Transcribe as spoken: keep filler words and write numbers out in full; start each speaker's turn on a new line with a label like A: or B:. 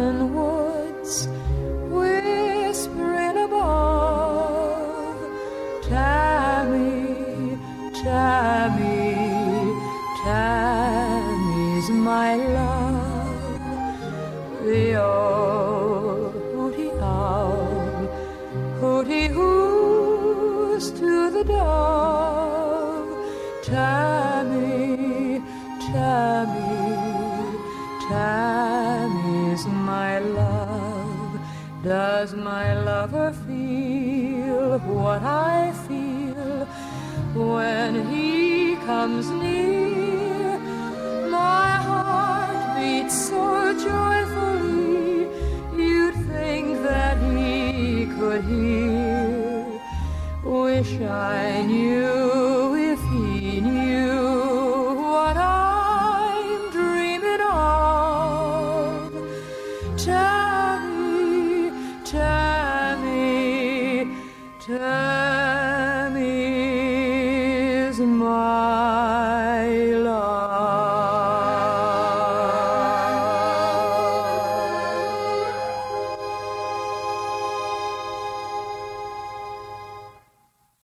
A: southern woods, whispering above, Tammy, Tammy, Tammy's my love. The old hooty owl, hooty hoos to the dove, Tammy, Tammy, Tammy's my love. Does my lover feel what I feel when he comes near? My heart beats so joyfully, you'd think that he could hear. Wish I knew if he knew what I'm dreaming of. Tammy, Tammy, Tammy.